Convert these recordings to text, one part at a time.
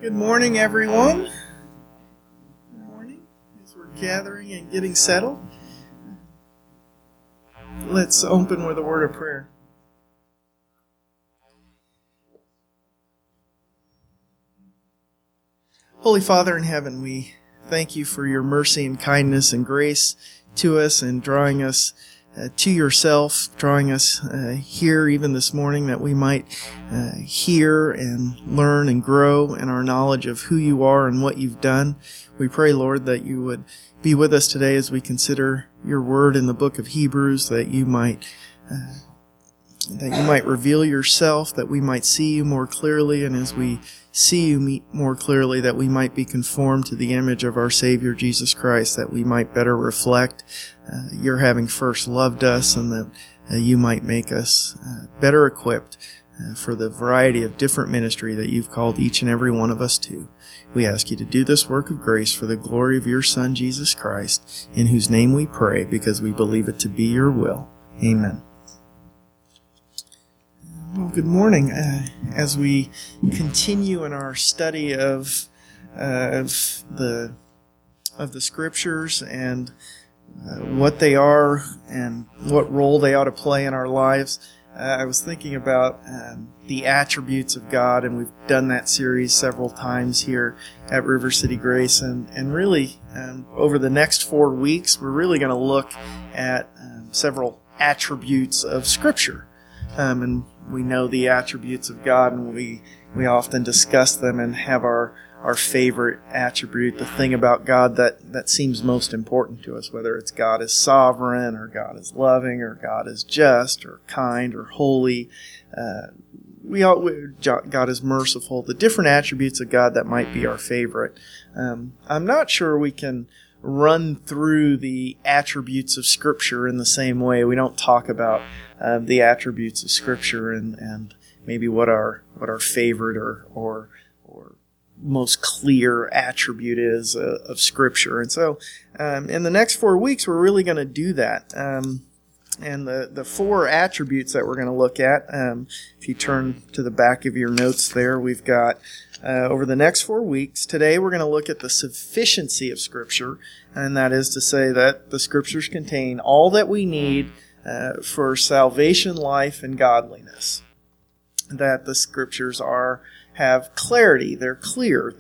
Good morning, everyone. Good morning. As we're gathering and getting settled, let's open with a word of prayer. Holy Father in heaven, we thank you for your mercy and kindness and grace to us and drawing us to yourself, drawing us here even this morning that we might hear and learn and grow in our knowledge of who you are and what you've done. We pray, Lord, that you would be with us today as we consider your word in the book of Hebrews, that you might reveal yourself, that we might see you more clearly, and as we see you more clearly, that we might be conformed to the image of our Savior Jesus Christ, that we might better reflect your having first loved us, and that you might make us better equipped for the variety of different ministry that you've called each and every one of us to. We ask you to do this work of grace for the glory of your Son, Jesus Christ, in whose name we pray, because we believe it to be your will. Amen. Well, good morning. As we continue in our study of the Scriptures and what they are and what role they ought to play in our lives, I was thinking about the attributes of God, and we've done that series several times here at River City Grace. And really, over the next 4 weeks, we're really going to look at several attributes of Scripture. And we know the attributes of God, and we often discuss them and have our favorite attribute, the thing about God that seems most important to us, whether it's God is sovereign, or God is loving, or God is just, or kind, or holy. God is merciful. The different attributes of God that might be our favorite. I'm not sure we can run through the attributes of Scripture in the same way. We don't talk about the attributes of Scripture and maybe what our favorite or most clear attribute is of Scripture. And so in the next 4 weeks, we're really going to do that. And the 4 attributes that we're going to look at, if you turn to the back of your notes there, we've got over the next 4 weeks. Today we're going to look at the sufficiency of Scripture, and that is to say that the Scriptures contain all that we need for salvation, life, and godliness. That the Scriptures have clarity. They're clear.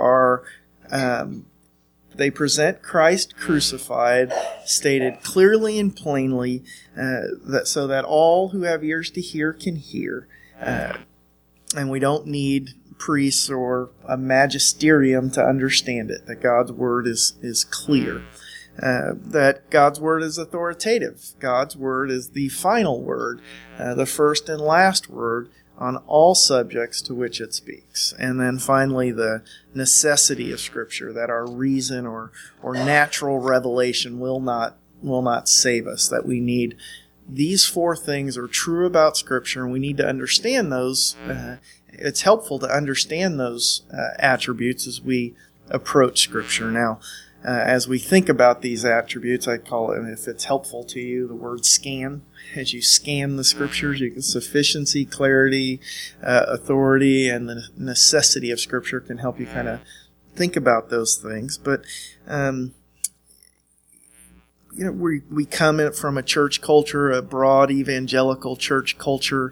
They present Christ crucified, stated clearly and plainly, so that all who have ears to hear can hear. And we don't need priests or a magisterium to understand it, that God's Word is clear. That God's Word is authoritative. God's Word is the final word, the first and last word on all subjects to which it speaks. And then finally, the necessity of Scripture, that our reason or natural revelation will not save us, that we need these 4 things are true about Scripture, and we need to understand those. It's helpful to understand those attributes as we approach Scripture. Now, as we think about these attributes, I call it, if it's helpful to you, the word scan. As you scan the Scriptures, you can sufficiency, clarity, authority, and the necessity of Scripture can help you kind of think about those things. But we come from a church culture, a broad evangelical church culture,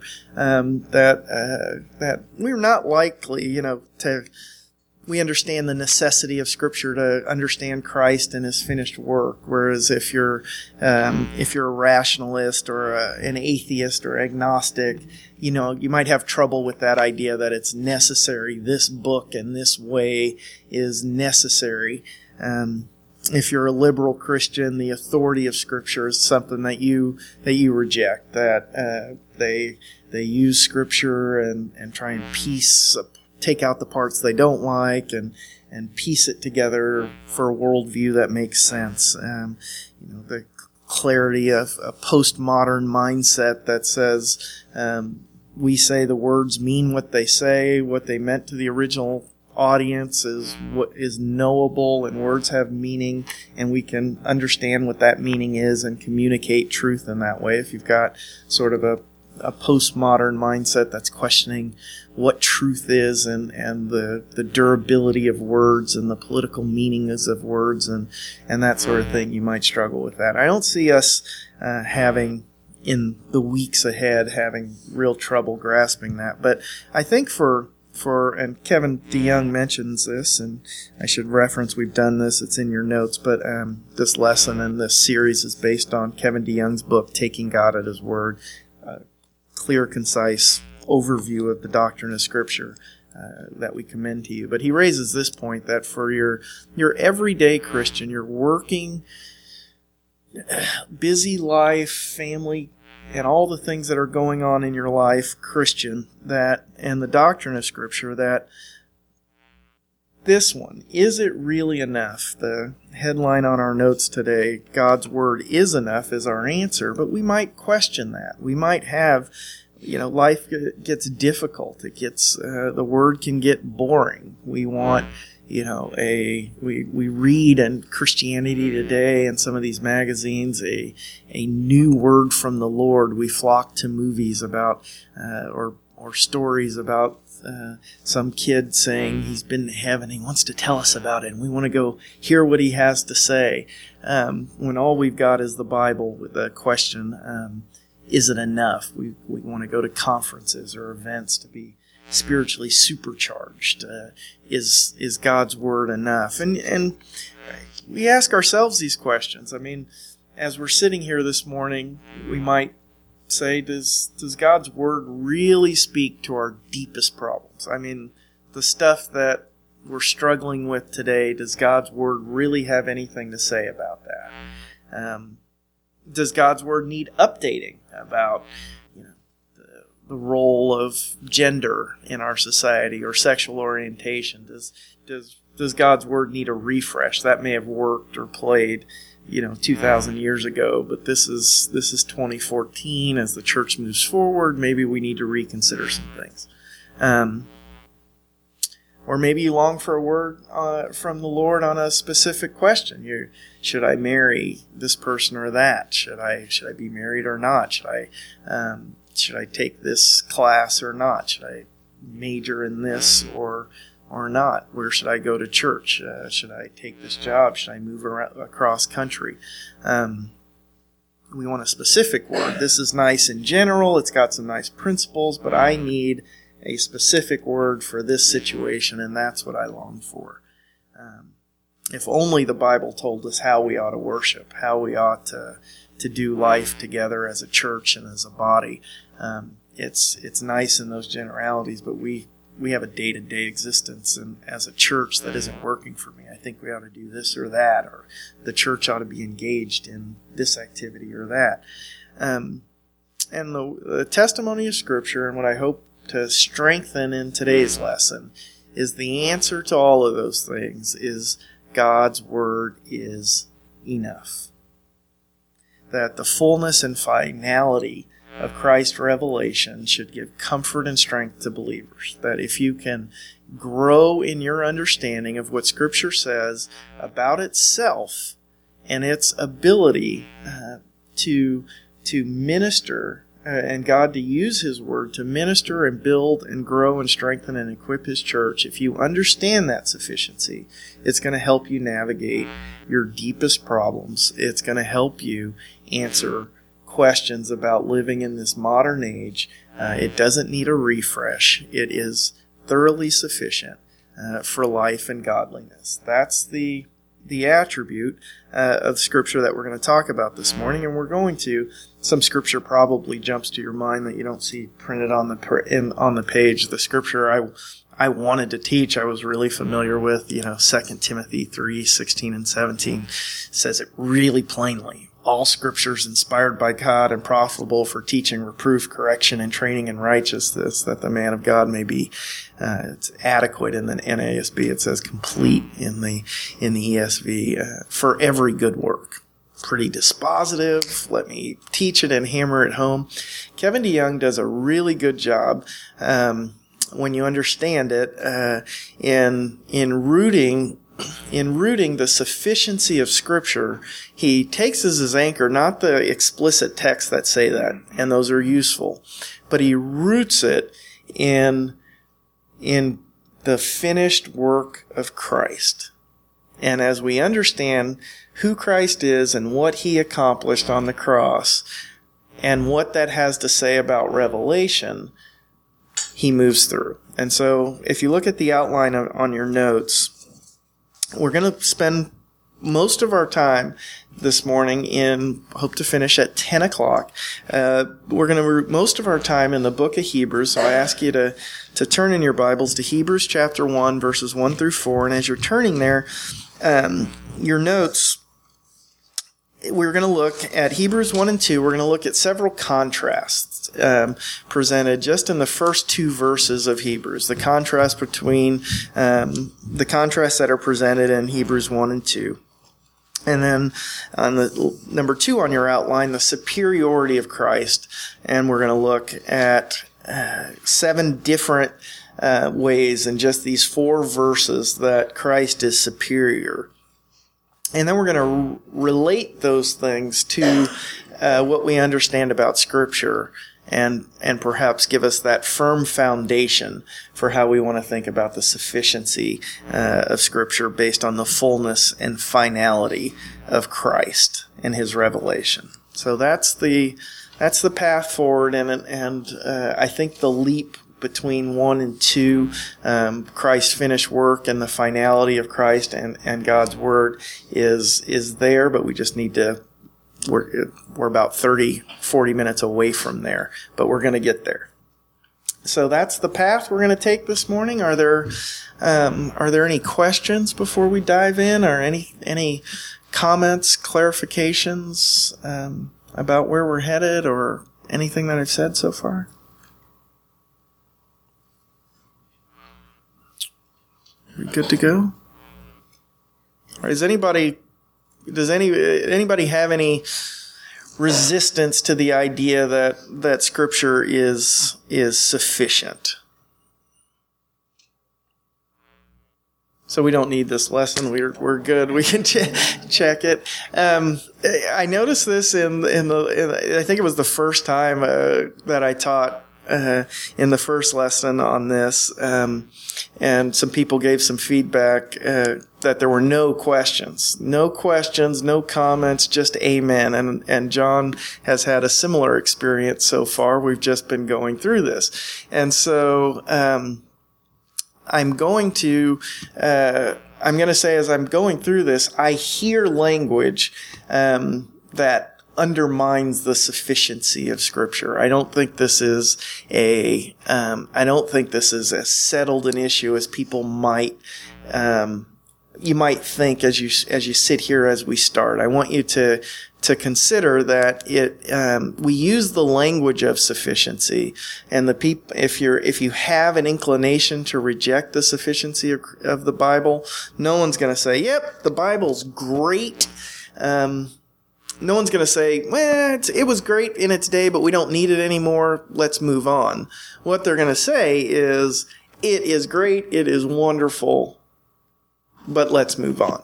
that we're not likely, we understand the necessity of Scripture to understand Christ and His finished work. Whereas if you're a rationalist or an atheist or agnostic, you might have trouble with that idea that it's necessary. This book and this way is necessary. If you're a liberal Christian, the authority of Scripture is something that you reject. That they use Scripture and try and take out the parts they don't like and piece it together for a worldview that makes sense. The clarity of a postmodern mindset that says we say the words mean what they say, what they meant to the original audience is what is knowable, and words have meaning, and we can understand what that meaning is and communicate truth in that way. If you've got sort of a a postmodern mindset that's questioning what truth is and the durability of words and the political meanings of words and that sort of thing, you might struggle with that. I don't see us having, in the weeks ahead, having real trouble grasping that. But I think and Kevin DeYoung mentions this, and I should reference, we've done this, it's in your notes, but this lesson and this series is based on Kevin DeYoung's book, Taking God at His Word, a clear, concise overview of the doctrine of Scripture that we commend to you. But he raises this point, that for your everyday Christian, your working, busy life, family, and all the things that are going on in your life, Christian, and the doctrine of Scripture, that this one, is it really enough? The headline on our notes today, God's Word is enough, is our answer, but we might question that. We might have, life gets difficult. It gets, the Word can get boring. We want, we read in Christianity Today and some of these magazines a new word from the Lord. We flock to movies about or stories about some kid saying he's been to heaven. He wants to tell us about it, and we want to go hear what he has to say. When all we've got is the Bible with the question, is it enough? We want to go to conferences or events to be spiritually supercharged. Is God's Word enough? And we ask ourselves these questions. I mean, as we're sitting here this morning, we might say, does God's Word really speak to our deepest problems? I mean, the stuff that we're struggling with today, does God's Word really have anything to say about that? Does God's Word need updating about the role of gender in our society or sexual orientation? Does God's Word need a refresh? That may have worked or played 2,000 years ago, but this is 2014. As the church moves forward, maybe we need to reconsider some things. Or maybe you long for a word from the Lord on a specific question. Should I marry this person or that? Should I be married or not? Should I take this class or not? Should I major in this or not? Where should I go to church? Should I take this job? Should I move across country? We want a specific word. This is nice in general. It's got some nice principles, but I need a specific word for this situation, and that's what I long for. If only the Bible told us how we ought to worship, how we ought to do life together as a church and as a body. It's nice in those generalities, but we have a day-to-day existence, and as a church that isn't working for me. I think we ought to do this or that, or the church ought to be engaged in this activity or that. And the testimony of Scripture, and what I hope to strengthen in today's lesson, is the answer to all of those things is God's Word is enough. That the fullness and finality of Christ's revelation should give comfort and strength to believers. That if you can grow in your understanding of what Scripture says about itself and its ability to minister and God to use His Word to minister and build and grow and strengthen and equip His church, if you understand that sufficiency, it's going to help you navigate your deepest problems. It's going to help you answer questions about living in this modern age. It doesn't need a refresh. It is thoroughly sufficient for life and godliness. That's the attribute of Scripture that we're going to talk about this morning, and we're going to. Some Scripture probably jumps to your mind that you don't see printed on the page. The Scripture I wanted to teach, I was really familiar with. 2 Timothy 3:16 and 17 says it really plainly. All Scripture is inspired by God and profitable for teaching, reproof, correction, and training in righteousness, that the man of God may be it's adequate in the NASB. It says complete in the ESV, for every good work. Pretty dispositive. Let me teach it and hammer it home. Kevin DeYoung does a really good job when you understand it in rooting in rooting the sufficiency of Scripture, he takes as his anchor not the explicit texts that say that, and those are useful, but he roots it in the finished work of Christ. And as we understand who Christ is and what he accomplished on the cross and what that has to say about revelation, he moves through. And so if you look at the outline on your notes, we're going to spend most of our time this morning hope to finish at 10 o'clock. We're going to root most of our time in the book of Hebrews, so I ask you to turn in your Bibles to Hebrews chapter 1, verses 1 through 4. And as you're turning there, your notes, we're going to look at Hebrews 1 and 2. We're going to look at several contrasts presented just in the first two verses of Hebrews. The contrast between the contrasts that are presented in Hebrews 1 and 2. And then on the number 2 on your outline, the superiority of Christ. And we're going to look at 7 different ways in just these 4 verses that Christ is superior. And then we're going to relate those things to what we understand about Scripture and perhaps give us that firm foundation for how we want to think about the sufficiency of Scripture based on the fullness and finality of Christ and his revelation. So that's the path forward, and I think the leap between 1 and 2, Christ's finished work and the finality of Christ and God's Word is there, but we just need to, we're about 40 minutes away from there, but we're going to get there. So that's the path we're going to take this morning. Are there any questions before we dive in, or any comments, clarifications about where we're headed, or anything that I've said so far? We good to go? Or does anybody have any resistance to the idea that Scripture is sufficient? So we don't need this lesson. We're good. We can check it. I noticed this in I think it was the first time that I taught in the first lesson on this, and some people gave some feedback that there were no questions, no comments, just amen. And John has had a similar experience so far. We've just been going through this, and so I'm going to say, as I'm going through this, I hear language that undermines the sufficiency of Scripture. I don't think this is as settled an issue as people might you might think as you sit here as we start. I want you to consider that we use the language of sufficiency, and if you have an inclination to reject the sufficiency of the Bible, no one's going to say, "Yep, the Bible's great." No one's going to say, "Well, it was great in its day, but we don't need it anymore. Let's move on." What they're going to say is, "It is great, it is wonderful, but let's move on."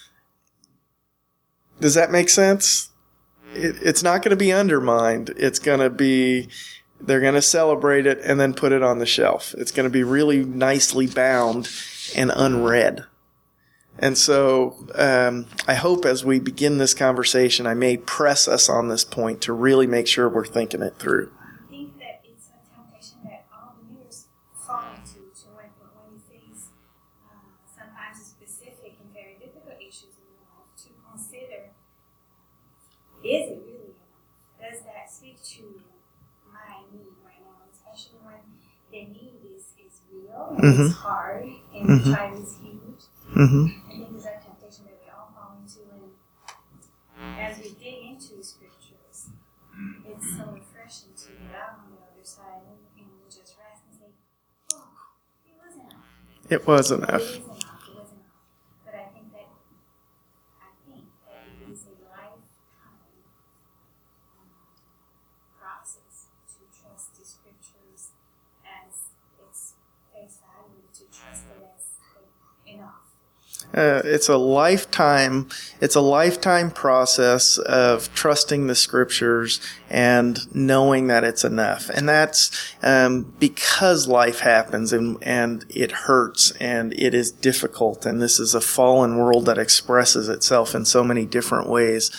Does that make sense? It's not going to be undermined. It's going to be, they're going to celebrate it and then put it on the shelf. It's going to be really nicely bound and unread. And so I hope as we begin this conversation, I may press us on this point to really make sure we're thinking it through. I think that it's a temptation that all believers fall into when you face sometimes specific and very difficult issues in your life, to consider, is it really enough? Does that speak to my need right now? Especially when the need is real, and it's hard, and the trial is huge. I think it's a temptation that we all fall into, and as we dig into the Scriptures, it's so refreshing to get out on the other side and just rest and say, "Oh, it was enough." It was enough. It is enough. It was enough. But I think that it is a lifetime process to trust the Scriptures as its face value, to trust it as enough. It's a lifetime process of trusting the Scriptures and knowing that it's enough. And that's because life happens and it hurts and it is difficult. And this is a fallen world that expresses itself in so many different ways.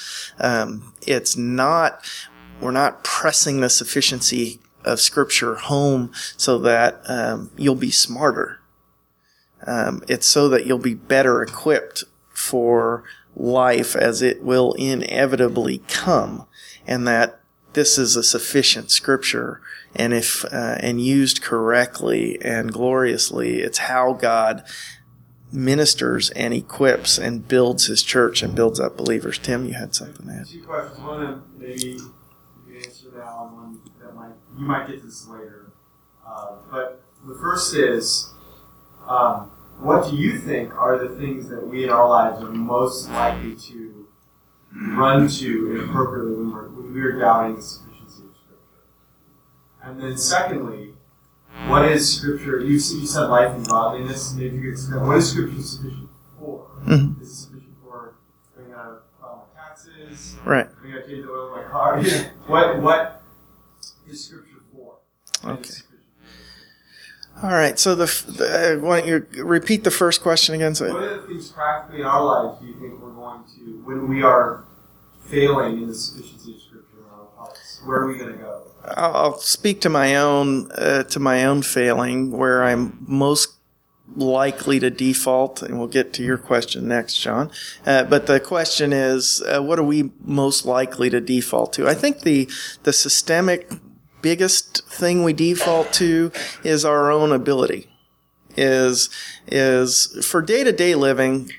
We're not pressing the sufficiency of Scripture home so that you'll be smarter. It's so that you'll be better equipped for life as it will inevitably come, and that this is a sufficient Scripture, and if and used correctly and gloriously, it's how God ministers and equips and builds His church and builds up believers. Tim, you had something to add. Two questions. One, maybe you can answer now, and one that you might get to this later. But the first is, what do you think are the things that we in our lives are most likely to run to inappropriately when we're doubting the sufficiency of Scripture? And then secondly, what is Scripture? You said life and godliness. Maybe you could explain, what is Scripture sufficient for? Mm-hmm. Is it sufficient for bringing out my taxes? Right. Bringing out change the oil in my car? What is Scripture for? Okay. All right. So why don't you repeat the first question again? So, what are the things practically in our lives do you think we're going to, when we are failing in the sufficiency of Scripture in our hearts? Where are we going to go? I'll speak to my own failing, where I'm most likely to default, and we'll get to your question next, John. But the question is, what are we most likely to default to? I think the systemic biggest thing we default to is our own ability. Is for day-to-day living,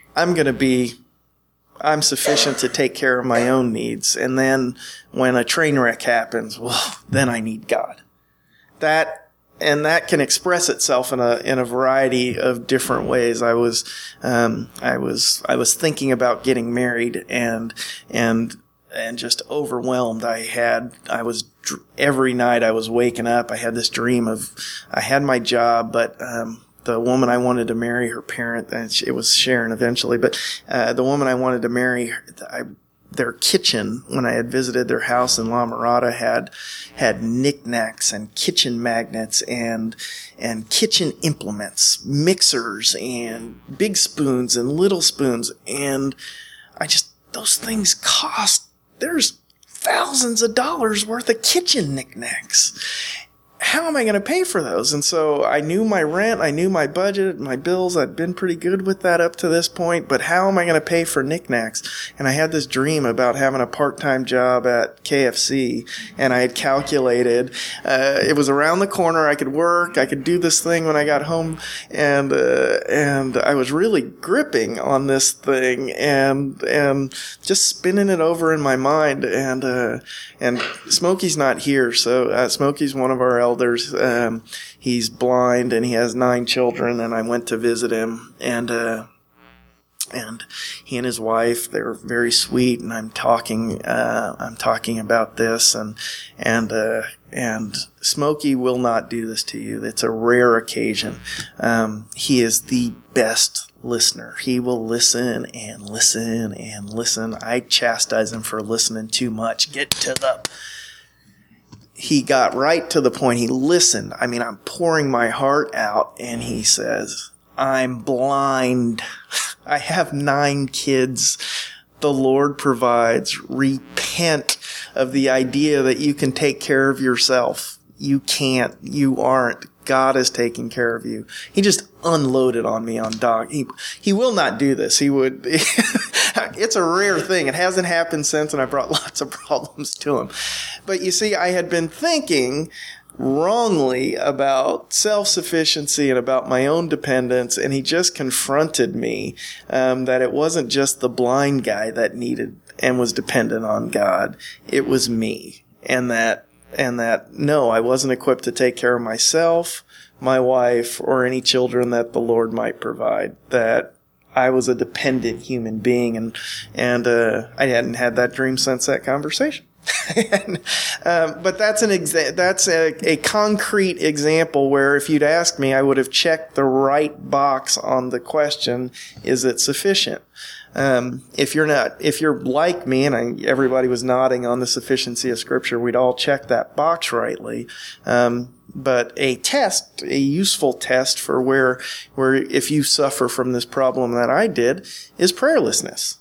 I'm sufficient to take care of my own needs. And then when a train wreck happens, well, then I need God. That can express itself in a variety of different ways. I was thinking about getting married and just overwhelmed. Every night I was waking up, I had this dream of, I had my job, but the woman I wanted to marry, her parent, and it was Sharon eventually, but the woman I wanted to marry, their kitchen, when I had visited their house in La Mirada, had knickknacks and kitchen magnets and kitchen implements, mixers and big spoons and little spoons, and those things cost, there's thousands of dollars worth of kitchen knickknacks. How am I going to pay for those? And so I knew my rent, I knew my budget, my bills. I'd been pretty good with that up to this point, but how am I going to pay for knickknacks? And I had this dream about having a part-time job at KFC, and I had calculated, it was around the corner, I could work, I could do this thing when I got home, and I was really gripping on this thing and just spinning it over in my mind, and Smokey's not here, so Smokey's one of our elders. He's blind and he has 9 children, and I went to visit him, and he and his wife, they're very sweet, and I'm talking about this, and Smokey will not do this to you. It's a rare occasion. He is the best listener. He will listen and listen and listen. I chastise him for listening too much. He got right to the point. He listened. I mean, I'm pouring my heart out, and he says, I'm blind. I have 9 kids. The Lord provides. Repent of the idea that you can take care of yourself. You can't. You aren't. God is taking care of you. He just unloaded on me on dog. He will not do this. He would. It's a rare thing. It hasn't happened since, and I brought lots of problems to him. But you see, I had been thinking wrongly about self-sufficiency and about my own dependence, and he just confronted me that it wasn't just the blind guy that needed and was dependent on God. It was me. And that no, I wasn't equipped to take care of myself, my wife, or any children that the Lord might provide. That I was a dependent human being, and I hadn't had that dream since that conversation. But that's a concrete example where if you'd asked me, I would have checked the right box on the question, is it sufficient? If you're like me, and everybody was nodding on the sufficiency of Scripture, we'd all check that box rightly. But a useful test for where if you suffer from this problem that I did, is prayerlessness.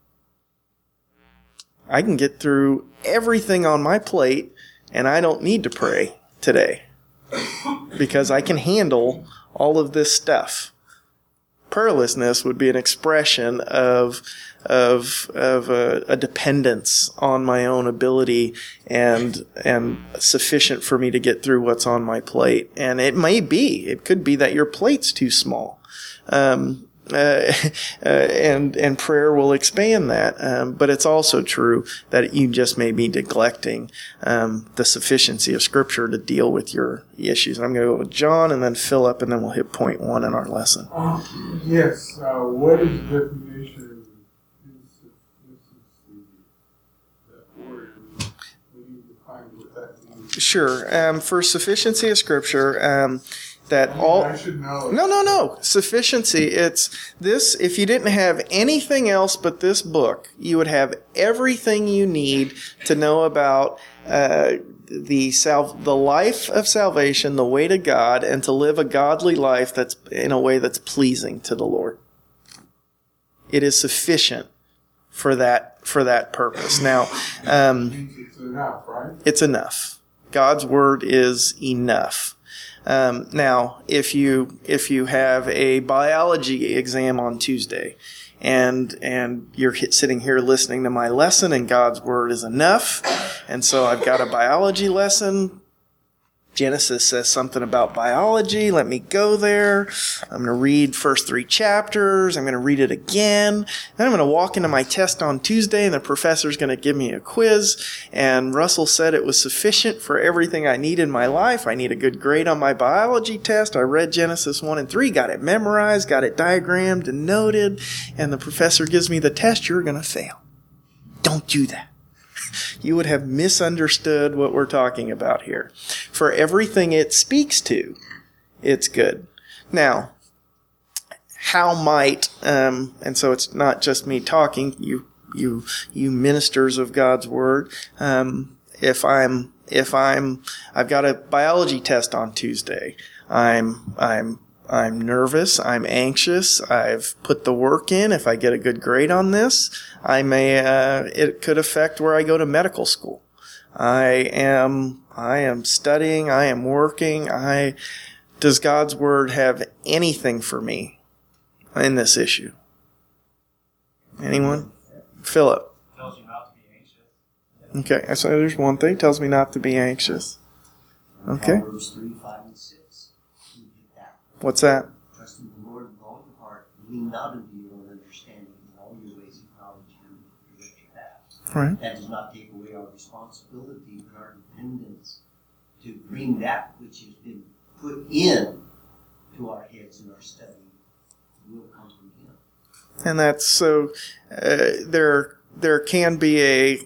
I can get through everything on my plate, and I don't need to pray today because I can handle all of this stuff. Prayerlessness would be an expression of a dependence on my own ability and sufficient for me to get through what's on my plate. And it could be that your plate's too small. And prayer will expand that. But it's also true that you just may be neglecting the sufficiency of Scripture to deal with your issues. And I'm going to go with John and then Philip, and then we'll hit point 1 in our lesson. Yes. What is the definition of insufficiency? That word. What do you define what that means? Sure. For sufficiency of Scripture, I should know. No. Sufficiency, it's this. If you didn't have anything else but this book, you would have everything you need to know about the life of salvation, the way to God, and to live a godly life that's in a way that's pleasing to the Lord. It is sufficient for that purpose. Now, it's enough, right? It's enough. God's word is enough. Now, if you have a biology exam on Tuesday, and you're sitting here listening to my lesson, and God's word is enough, and so I've got a biology lesson. Genesis says something about biology. Let me go there. I'm going to read first 3 chapters. I'm going to read it again. Then I'm going to walk into my test on Tuesday, and the professor's going to give me a quiz. And Russell said it was sufficient for everything I need in my life. I need a good grade on my biology test. I read Genesis 1 and 3, got it memorized, got it diagrammed and noted, and the professor gives me the test. You're going to fail. Don't do that. You would have misunderstood what we're talking about here. For everything it speaks to, it's good. Now, how might, and so it's not just me talking, you ministers of God's word, if I've got a biology test on Tuesday, I'm nervous, I'm anxious, I've put the work in. If I get a good grade on this, it could affect where I go to medical school. I am studying, I am working. Does God's word have anything for me in this issue? Anyone? Philip. Tells you not to be anxious. Okay, so there's one thing, tells me not to be anxious. Okay. Proverbs 3, 5, and 6. What's that? Trust in the Lord with all your heart. Lean not into your own understanding. In all your ways acknowledge Him to direct your path. Right. That does not take away our responsibility but our dependence to bring that which has been put in to our heads in our study will come from Him. And that's so. There can be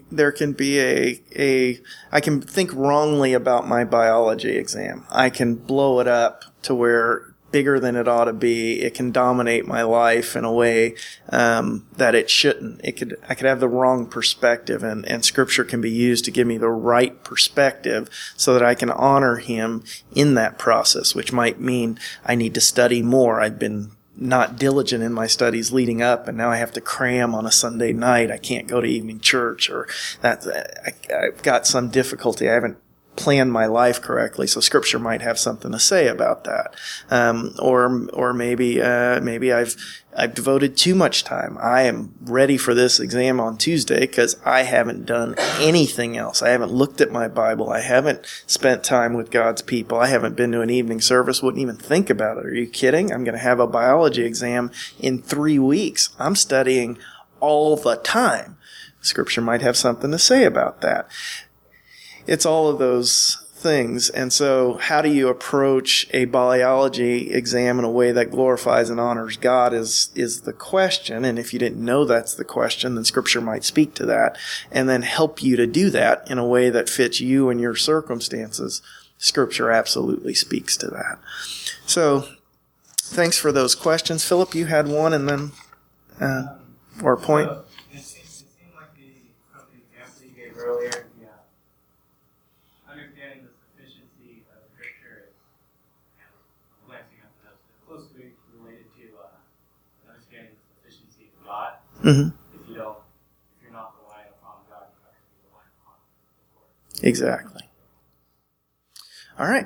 a. I can think wrongly about my biology exam. I can blow it up to where bigger than it ought to be. It can dominate my life in a way that it shouldn't. I could have the wrong perspective, and Scripture can be used to give me the right perspective so that I can honor Him in that process, which might mean I need to study more. I've been not diligent in my studies leading up, and now I have to cram on a Sunday night. I can't go to evening church, or I've got some difficulty. I haven't planned my life correctly, so Scripture might have something to say about that. Or maybe I've devoted too much time. I am ready for this exam on Tuesday because I haven't done anything else. I haven't looked at my Bible. I haven't spent time with God's people. I haven't been to an evening service. Wouldn't even think about it. Are you kidding? I'm going to have a biology exam in 3 weeks. I'm studying all the time. Scripture might have something to say about that. It's all of those things. And so how do you approach a biology exam in a way that glorifies and honors God is the question. And if you didn't know that's the question, then Scripture might speak to that and then help you to do that in a way that fits you and your circumstances. Scripture absolutely speaks to that. So thanks for those questions. Philip, you had one and then, or a point. It seemed like from the example you gave earlier, understanding the sufficiency of Scripture is, and glancing at the notes, it's closely related to understanding the sufficiency of God. Mm-hmm. If you're not relying upon God, you have to be relying upon His Word. Exactly. All right.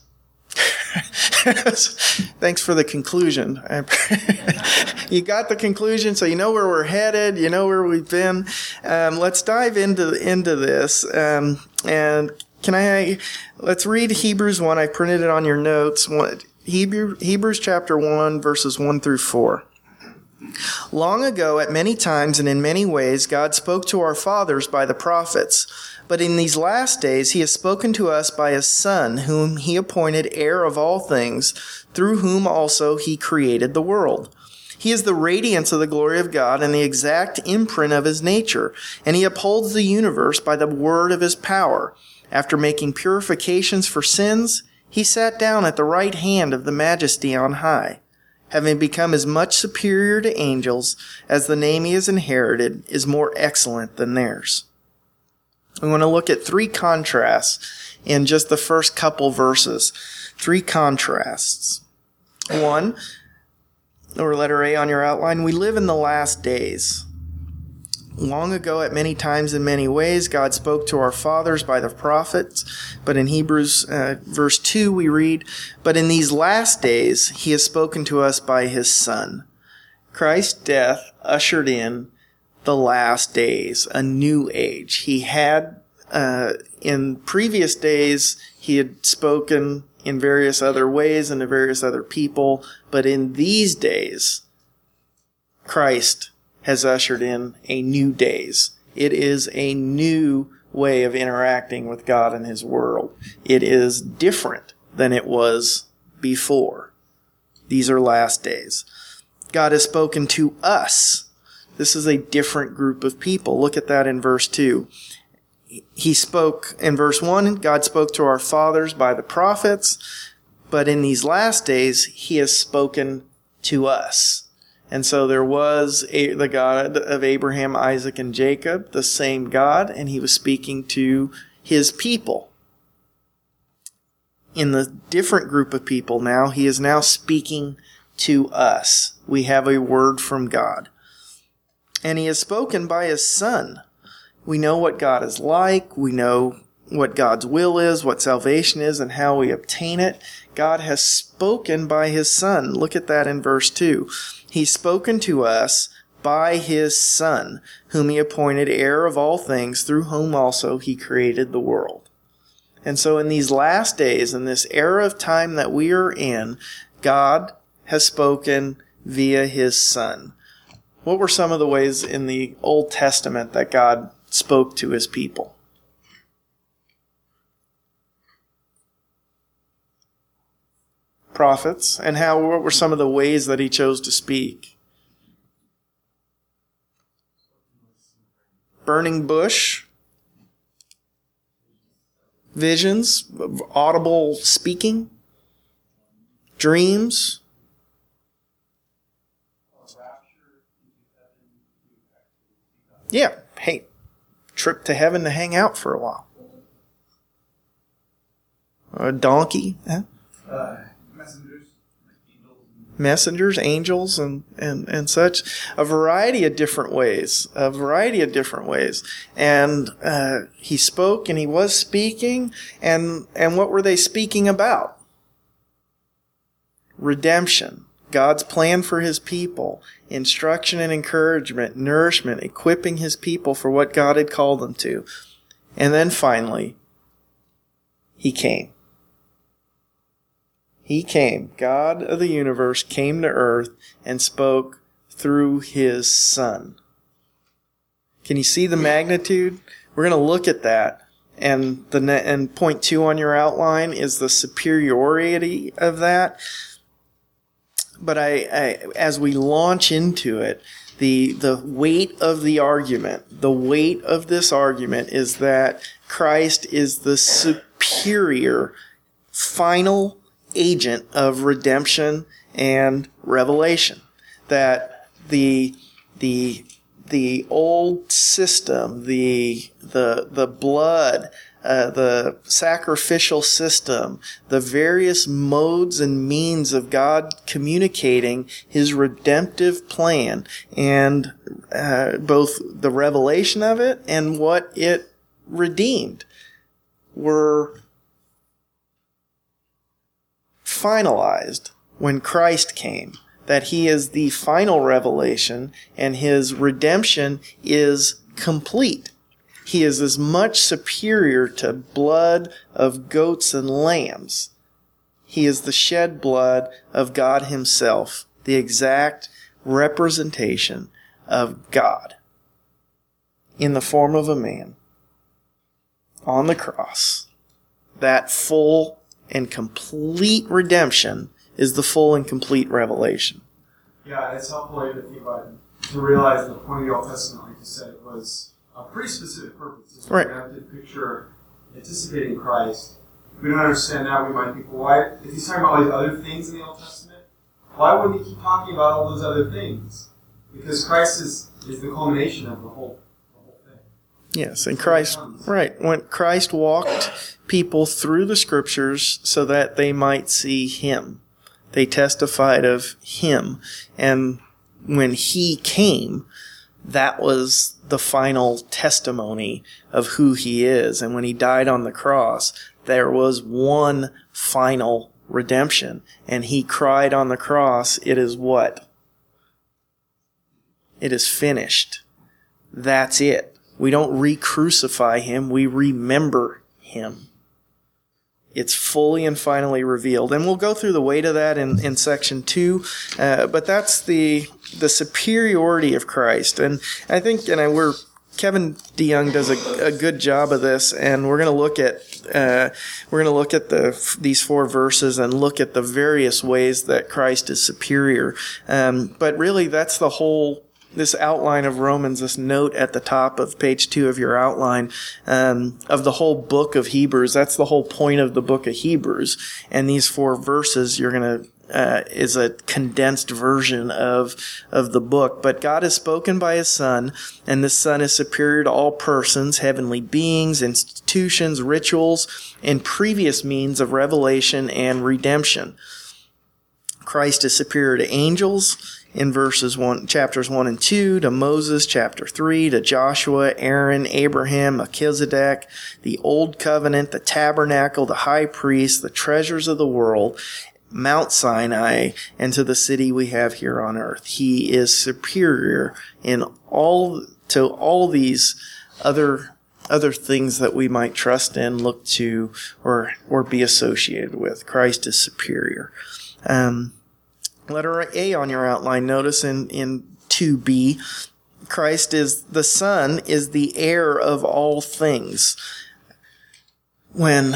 Thanks for the conclusion. You got the conclusion, so you know where we're headed, you know where we've been. Let's dive into this. And let's read Hebrews 1. I printed it on your notes. Hebrews chapter 1, verses 1 through 4. Long ago, at many times and in many ways, God spoke to our fathers by the prophets. But in these last days he has spoken to us by His Son, whom He appointed heir of all things, through whom also He created the world. He is the radiance of the glory of God and the exact imprint of His nature, and He upholds the universe by the word of His power. After making purifications for sins, He sat down at the right hand of the Majesty on high. Having become as much superior to angels as the name He has inherited is more excellent than theirs. We want to look at three contrasts in just the first couple verses. Three contrasts. One, or letter A on your outline, we live in the last days. Long ago, at many times in many ways, God spoke to our fathers by the prophets. But in Hebrews verse 2, we read, but in these last days, He has spoken to us by His Son. Christ's death ushered in the last days, a new age. He had, in previous days, He had spoken in various other ways and to various other people, but in these days, Christ has ushered in a new days. It is a new way of interacting with God and His world. It is different than it was before. These are last days. God has spoken to us. This is a different group of people. Look at that in verse 2. He spoke in verse 1, God spoke to our fathers by the prophets, but in these last days, He has spoken to us. And so there was the God of Abraham, Isaac, and Jacob, the same God, and He was speaking to His people. In the different group of people now, He is now speaking to us. We have a word from God. And He has spoken by His Son. We know what God is like. We know what God's will is, what salvation is, and how we obtain it. God has spoken by His Son. Look at that in verse 2. He's spoken to us by His Son, whom He appointed heir of all things, through whom also He created the world. And so in these last days, in this era of time that we are in, God has spoken via His Son. What were some of the ways in the Old Testament that God spoke to His people? Prophets. And what were some of the ways that He chose to speak? Burning bush. Visions. Audible speaking. Dreams. Yeah. Hey, trip to heaven to hang out for a while. A donkey. Huh? Messengers, angels, and such. A variety of different ways. And He spoke and He was speaking. And what were they speaking about? Redemption. God's plan for His people. Instruction and encouragement, nourishment, equipping His people for what God had called them to. And then finally, He came. He came. God of the universe came to earth and spoke through His Son. Can you see the magnitude? We're going to look at that and point 2 on your outline is the superiority of that. But I as we launch into it, the weight of the argument, the weight of this argument is that Christ is the superior final agent of redemption and revelation. That the old system, the blood, the sacrificial system, the various modes and means of God communicating His redemptive plan, and both the revelation of it and what it redeemed were finalized when Christ came. That He is the final revelation and His redemption is complete. He is as much superior to blood of goats and lambs. He is the shed blood of God Himself, the exact representation of God in the form of a man on the cross. That full and complete redemption is the full and complete revelation. Yeah, it's helpful to think about it, to realize the point of the Old Testament, like you said, it was a pretty specific purpose. It's a redemptive picture anticipating Christ. If we don't understand that, we might think, well, why, if he's talking about all these other things in the Old Testament, why wouldn't he keep talking about all those other things? Because Christ is the culmination of the whole thing. Yes, and Christ, right, when Christ walked people through the Scriptures so that they might see Him. They testified of Him. And when He came, that was the final testimony of who He is. And when He died on the cross, there was one final redemption. And He cried on the cross, it is what? It is finished. That's it. We don't re-crucify Him, we remember Him. It's fully and finally revealed. And we'll go through the weight of that in section 2. But that's the superiority of Christ. And I think, Kevin DeYoung does a good job of this, and we're going to look at these 4 verses and look at the various ways that Christ is superior. But really, that's the whole. This outline of Romans, this note at the top of page 2 of your outline, of the whole book of Hebrews. That's the whole point of the book of Hebrews. And these 4 verses, is a condensed version of the book. But God has spoken by His Son, and the Son is superior to all persons, heavenly beings, institutions, rituals, and previous means of revelation and redemption. Christ is superior to angels in chapters 1 and 2, to Moses, chapter 3, to Joshua, Aaron, Abraham, Melchizedek, the Old Covenant, the tabernacle, the high priest, the treasures of the world, Mount Sinai, and to the city we have here on earth. He is superior to all these other things that we might trust in, look to, or be associated with. Christ is superior. Letter A on your outline, notice in 2b, Christ is the Son, is the heir of all things. When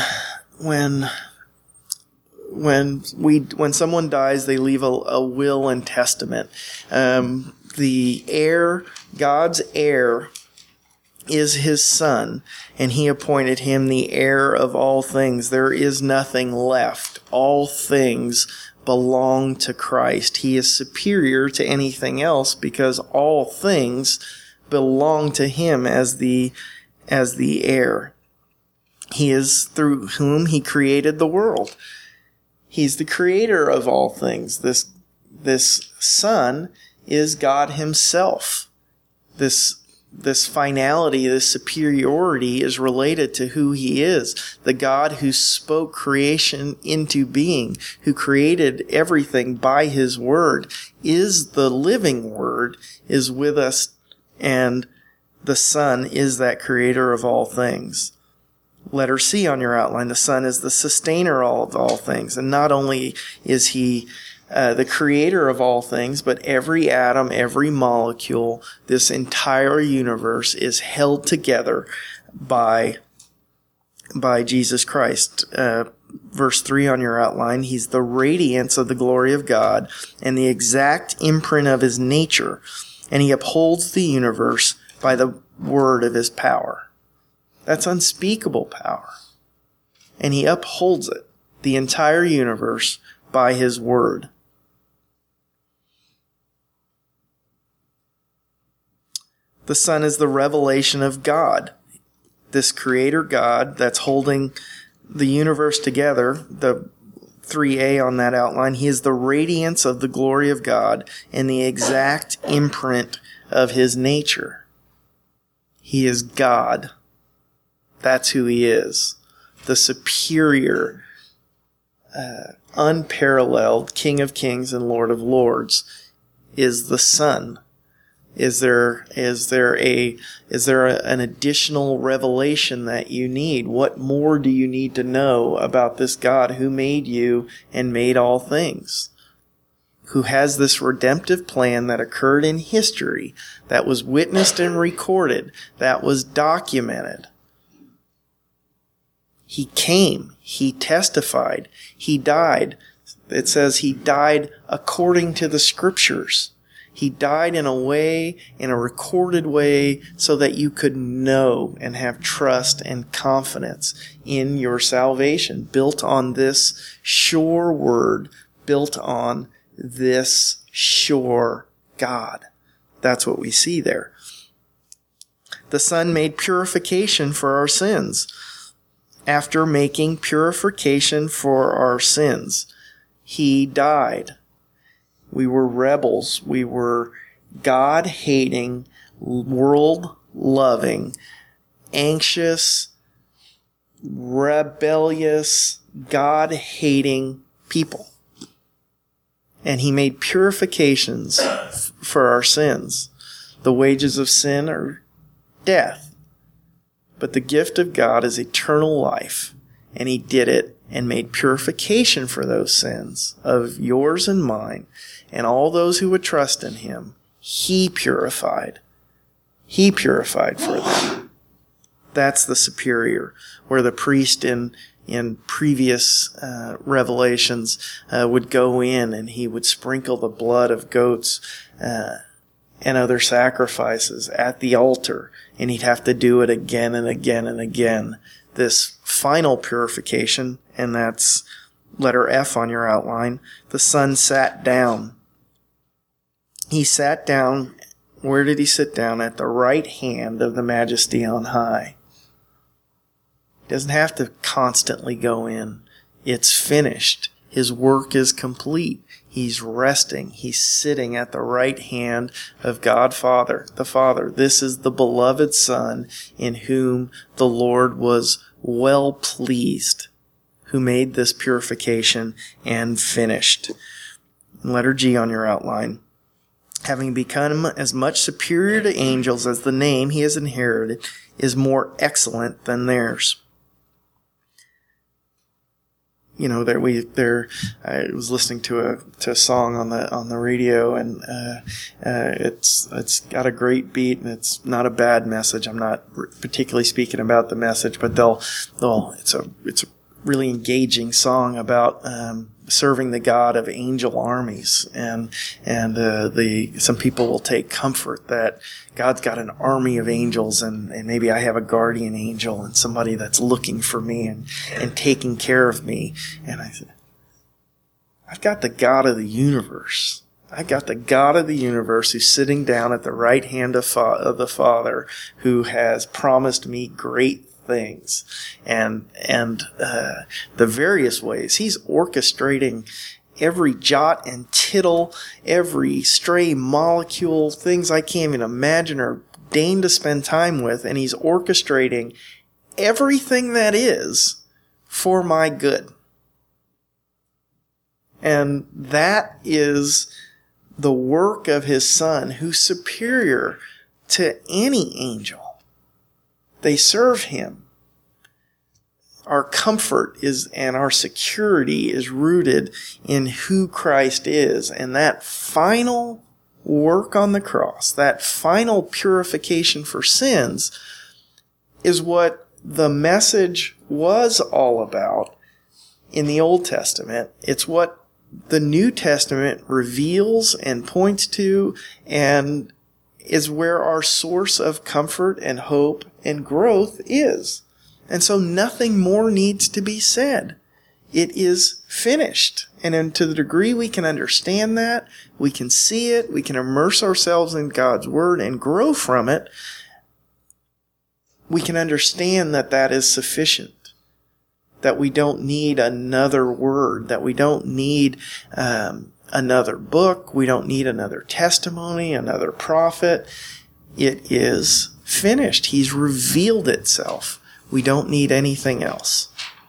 someone dies, they leave a will and testament. The heir, God's heir, is His Son, and He appointed Him the heir of all things. There is nothing left. All things belong to Christ. He is superior to anything else because all things belong to Him as the heir. He is through whom He created the world. He's the creator of all things. This Son is God Himself. This finality, this superiority is related to who He is. The God who spoke creation into being, who created everything by His Word, is the living Word, is with us, and the Son is that creator of all things. Letter C on your outline, the Son is the sustainer of all things. And not only is He the creator of all things, but every atom, every molecule, this entire universe is held together by by Jesus Christ. Verse 3 on your outline, he's the radiance of the glory of God and the exact imprint of his nature, and he upholds the universe by the word of his power. That's unspeakable power. And he upholds it, the entire universe, by his word. The Son is the revelation of God. This creator God that's holding the universe together, the 3a on that outline, he is the radiance of the glory of God and the exact imprint of his nature. He is God. That's who he is. The superior, unparalleled King of Kings and Lord of Lords is the Son. Is there an additional revelation that you need? What more do you need to know about this God who made you and made all things? Who has this redemptive plan that occurred in history, that was witnessed and recorded, that was documented. He came, he testified, he died. It says he died according to the Scriptures. He died in a way, in a recorded way, so that you could know and have trust and confidence in your salvation, built on this sure word, built on this sure God. That's what we see there. The Son made purification for our sins. After making purification for our sins, he died. We were rebels. We were God-hating, world-loving, anxious, rebellious, God-hating people. And he made purifications for our sins. The wages of sin are death. But the gift of God is eternal life. And he did it and made purification for those sins of yours and mine and all those who would trust in him. He purified. He purified for them. That's the superior, where the priest in previous revelations would go in and he would sprinkle the blood of goats and other sacrifices at the altar, and he'd have to do it again and again and again. This final purification, and that's letter F on your outline, the Son sat down. He sat down. Where did he sit down? At the right hand of the Majesty on high. He doesn't have to constantly go in. It's finished. His work is complete. He's resting. He's sitting at the right hand of God Father, the Father. This is the beloved Son in whom the Lord was well pleased, who made this purification and finished. Letter G on your outline. Having become as much superior to angels as the name he has inherited is more excellent than theirs. You know, I was listening to a song on the radio, and it's got a great beat, and it's not a bad message. I'm not particularly speaking about the message, but it's a really engaging song about serving the God of angel armies, and some people will take comfort that God's got an army of angels, and maybe I have a guardian angel and somebody that's looking for me and taking care of me. And I said, I've got the God of the universe. I've got the God of the universe who's sitting down at the right hand of the Father, who has promised me great things, and the various ways he's orchestrating every jot and tittle, every stray molecule, things I can't even imagine or deign to spend time with, and he's orchestrating everything that is for my good. And that is the work of his Son, who's superior to any angel. They serve him. Our comfort and our security is rooted in who Christ is. And that final work on the cross, that final purification for sins, is what the message was all about in the Old Testament. It's what the New Testament reveals and points to, and is where our source of comfort and hope and growth is. And so nothing more needs to be said. It is finished. And to the degree we can understand that, we can see it, we can immerse ourselves in God's Word and grow from it, we can understand that that is sufficient. That we don't need another word, that we don't need another book, we don't need another testimony, another prophet. It is finished. He's revealed itself. We don't need anything else.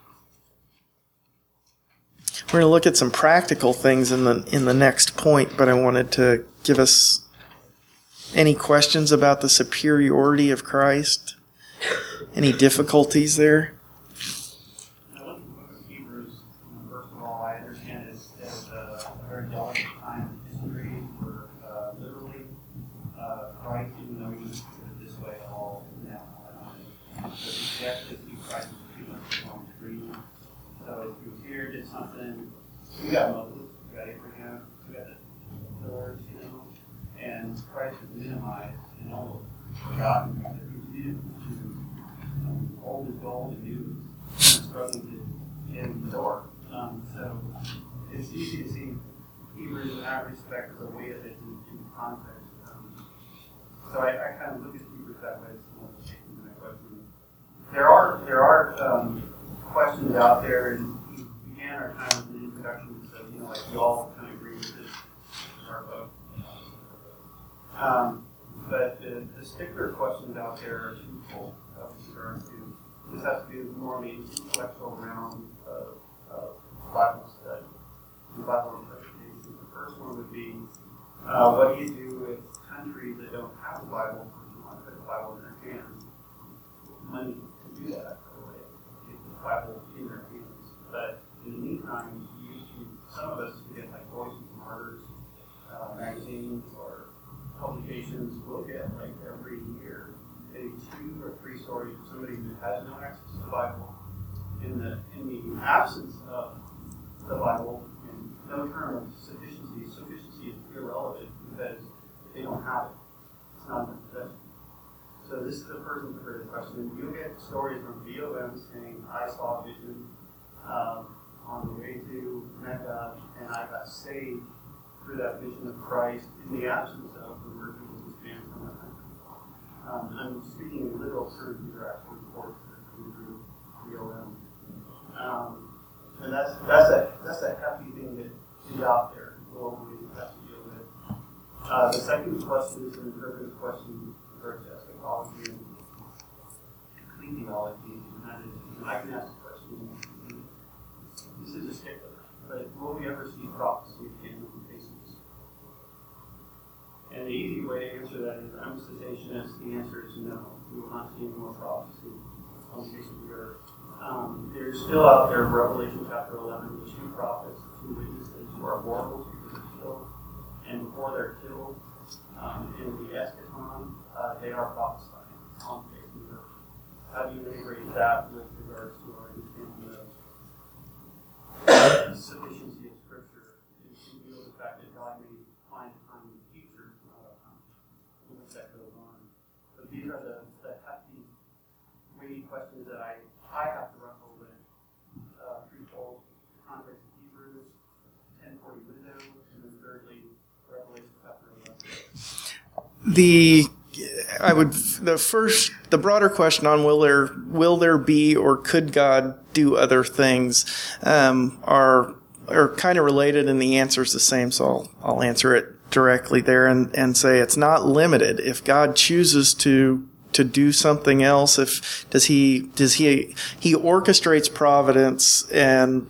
We're going to look at some practical things in the next point, but I wanted to give us any questions about the superiority of Christ? Any difficulties there? I look at the book of Hebrews. First of all, I understand it's a very delicate time in history for literally Christ, even though we just put it this way all now. But you have to see Christ as pretty much on the screen. So if he was here, did something, we got Moses, we got Abraham, we got the pillars, and Christ was minimized and almost forgotten that he did to old as gold and new struggling to get in the door. So it's easy to see Hebrews in that respect, the weight of it in context. So I kind of look at Hebrews that way. It's one of the things in my question. There are questions out there, and we began our time with an introduction, so like we all kind of agree with this our vote. But the stickler questions out there are twofold with regard to this has to do more in the intellectual realm of Bible study, and Bible interpretation. The first one would be what do you do with countries that don't have a Bible, or you want to put a Bible in their hands? Money to do that, by the way, get the Bible in their hands. But in the meantime, some of us get like Voice of Martyrs magazines or publications. We'll get like every year maybe 2 or 3 stories of somebody who has no access to the Bible. In the absence of the Bible, and no term of sufficiency is irrelevant because they don't have it. It's not in their possession. So this is the person who heard the question. You'll get stories from VOM saying, I saw a vision on the way to Mecca, and I got saved through that vision of Christ in the absence of the word people who stand from that country. I'm speaking in literal terms. These are actual reports that are coming through VOM. And that's a hefty thing that is out there globally that has to deal with. The second question is an interpretive question regards to eschatology and ecclesiology, and that is, I can ask the question, this is a stickler, but will we ever see prophecy again on the face of this? And the easy way to answer that is, I'm a cessationist. The answer is no. We will not see any more prophecy on the face of the earth. There's still out there, Revelation chapter 11, the 2 prophets, the 2 witnesses who are mortals because they're killed. And before they're killed, in the eschaton, they are prophesying on the face of the earth. How do you integrate that with regards to our understanding of the sufficiency of Scripture and deal with the fact that God may find time in the future when that goes on? But these are the hefty, weighty questions that I have to wrestle with threefold: context of Hebrews, 1040 window, and then thirdly, Revelation chapter 11. The broader question on will there be or could God do other things are kind of related, and the answer is the same. So I'll answer it directly there and say it's not limited. If God chooses to do something else, he orchestrates providence and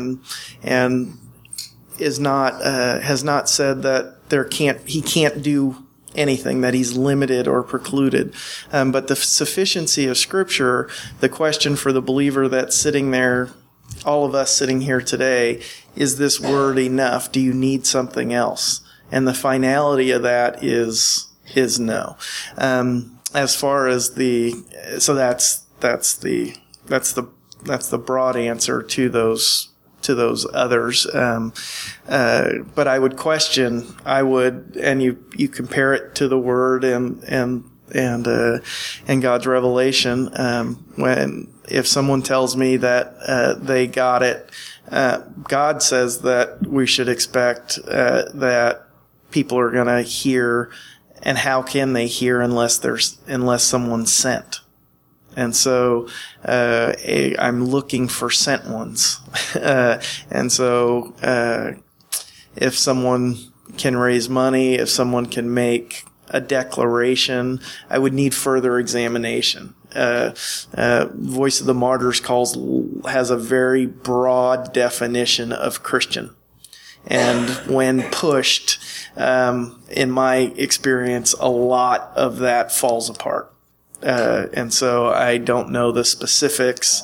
is not has not said that he can't do anything, that he's limited or precluded. But the sufficiency of Scripture, the question for the believer that's sitting there, all of us sitting here today, is this word enough? Do you need something else? And the finality of that is no. As far as that's the the broad answer to those others. But I would question. And you compare it to the Word and God's revelation. If someone tells me that they got it, God says that we should expect that people are going to hear, and how can they hear unless someone's sent? And so I'm looking for sent ones. And so if someone can raise money, if someone can make a declaration, I would need further examination. Voice of the Martyrs has a very broad definition of Christian. And when pushed, in my experience, a lot of that falls apart. And so I don't know the specifics,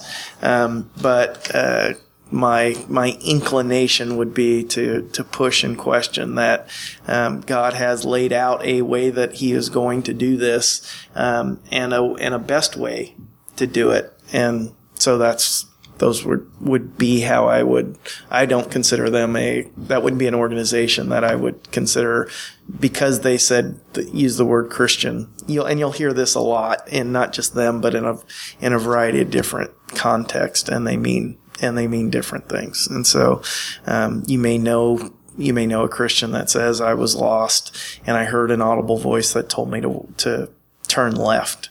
but my inclination would be to push and question that God has laid out a way that He is going to do this, and a best way to do it. And so those would be how I don't consider them that wouldn't be an organization that I would consider, because they said, use the word Christian. You'll hear this a lot, and not just them, but in a variety of different contexts, and they mean different things. And so, you may know a Christian that says, I was lost and I heard an audible voice that told me to turn left.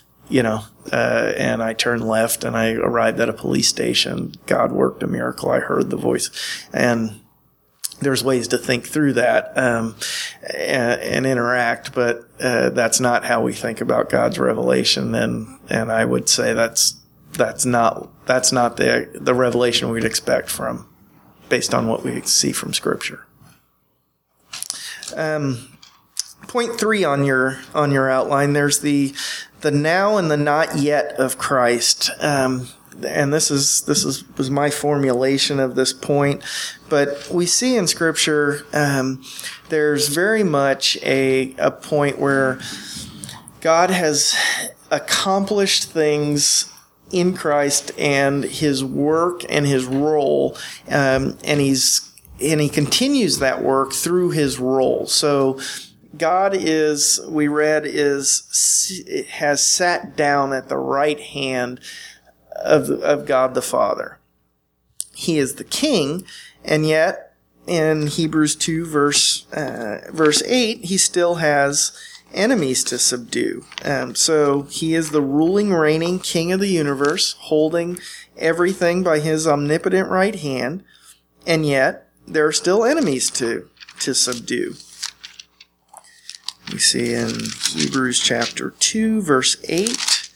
And I turned left and I arrived at a police station. God worked a miracle. I heard the voice. And there's ways to think through that, and interact, but, that's not how we think about God's revelation. And I would say that's not the revelation we'd expect based on what we see from Scripture. Point 3 on your outline, there's the now and the not yet of Christ. And this was my formulation of this point, but we see in Scripture, there's very much a point where God has accomplished things in Christ and His work and His role, and He continues that work through His role. So God has sat down at the right hand of God the Father. He is the King, and yet in Hebrews 2 verse 8, He still has enemies to subdue. So He is the ruling, reigning King of the universe, holding everything by His omnipotent right hand, and yet there are still enemies to subdue. We see in Hebrews chapter 2, verse 8.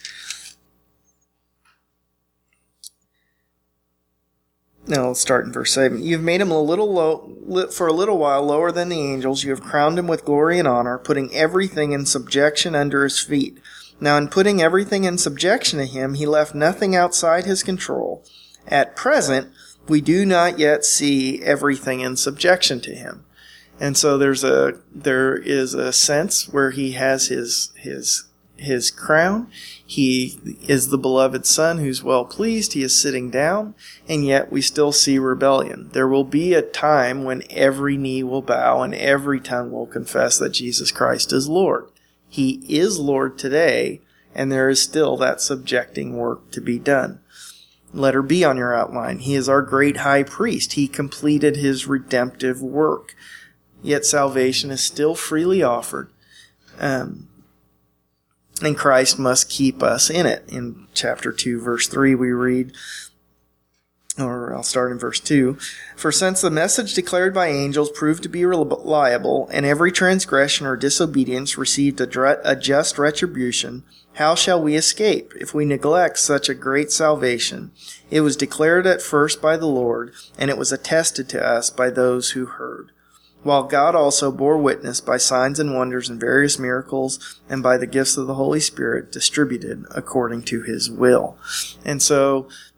Now let's start in verse 7. You have made him for a little while lower than the angels. You have crowned him with glory and honor, putting everything in subjection under his feet. Now in putting everything in subjection to him, he left nothing outside his control. At present, we do not yet see everything in subjection to him. And so there is a sense where he has his crown. He is the beloved Son who's well pleased. He is sitting down, and yet we still see rebellion. There will be a time when every knee will bow and every tongue will confess that Jesus Christ is Lord. He is Lord today, and there is still that subjecting work to be done. Letter B on your outline. He is our great high priest. He completed His redemptive work. Yet salvation is still freely offered, and Christ must keep us in it. In chapter 2, verse 3, we read, or I'll start in verse 2, For since the message declared by angels proved to be reliable, and every transgression or disobedience received a just retribution, how shall we escape if we neglect such a great salvation? It was declared at first by the Lord, and it was attested to us by those who heard. While God also bore witness by signs and wonders and various miracles and by the gifts of the Holy Spirit distributed according to His will. And so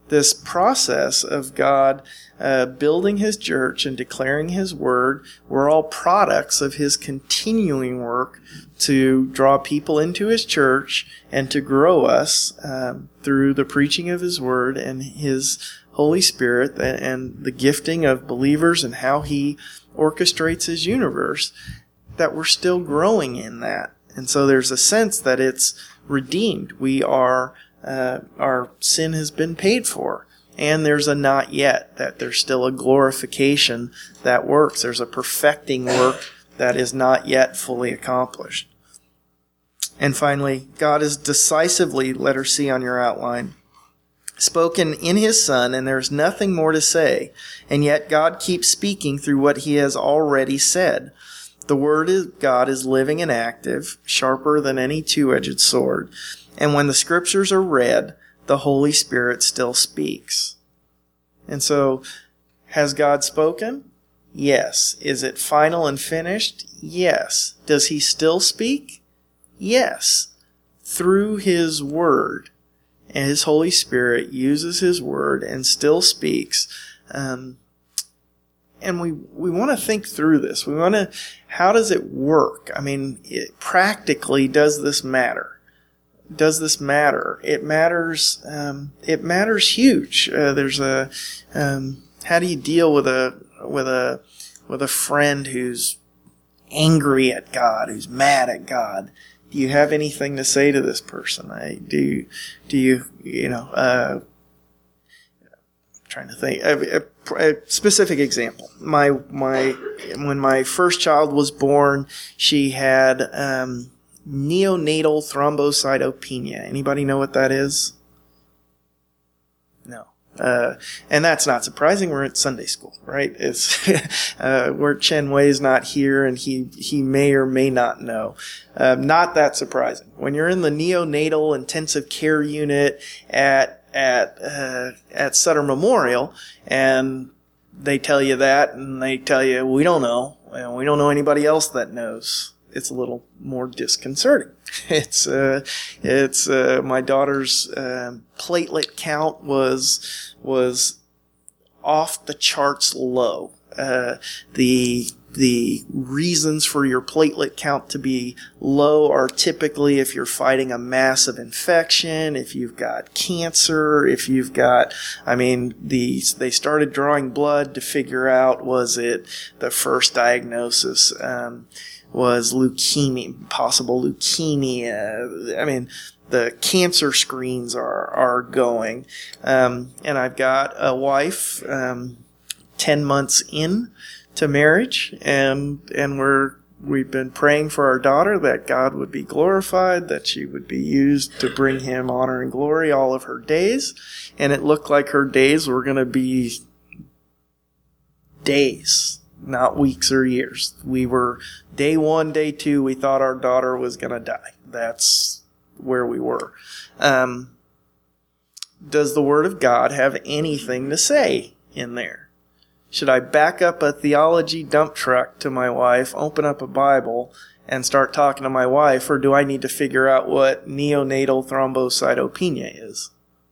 this process of God building his church and declaring his word, we're all products of his continuing work to draw people into his church and to grow us through the preaching of his word and his Holy Spirit and the gifting of believers and how he orchestrates his universe, that we're still growing in that. And so there's a sense that it's redeemed. We are, our sin has been paid for. And there's a not yet, that there's still a glorification that works. There's a perfecting work that is not yet fully accomplished. And finally, God is decisively, letter C on your outline, spoken in his Son, and there's nothing more to say. And yet God keeps speaking through what he has already said. The word of God is living and active, sharper than any two-edged sword. And when the scriptures are read, the Holy Spirit still speaks. And so, has God spoken? Yes. Is it final and finished? Yes. Does he still speak? Yes. Through his word. And his Holy Spirit uses his word and still speaks. And we want to think through this. We want to, how does it work? I mean, practically, does this matter? Does this matter? It matters. It matters huge. There's a. How do you deal with a friend who's angry at God, who's mad at God? Do you have anything to say to this person? Do you trying to think. A specific example. When my first child was born, she had neonatal thrombocytopenia. Anybody know what that is? No. And that's not surprising. We're at Sunday school, right? It's where Chen Wei's not here, and he may or may not know. Not that surprising. When you're in the neonatal intensive care unit at Sutter Memorial, and they tell you that, and they tell you, we don't know, and we don't know anybody else that knows. It's a little more disconcerting. It's my daughter's platelet count was off the charts low. The reasons for your platelet count to be low are typically if you're fighting a massive infection, if you've got cancer, if you've got, they started drawing blood to figure out, was it the first diagnosis, was leukemia, possible leukemia. The cancer screens are going. And I've got a wife, 10 months in to marriage, and we've been praying for our daughter that God would be glorified, that she would be used to bring him honor and glory all of her days. And it looked like her days were going to be days, not weeks or years. We were day 1, day 2, we thought our daughter was going to die. That's where we were. Does the Word of God have anything to say in there? Should I back up a theology dump truck to my wife, open up a Bible, and start talking to my wife, or do I need to figure out what neonatal thrombocytopenia is?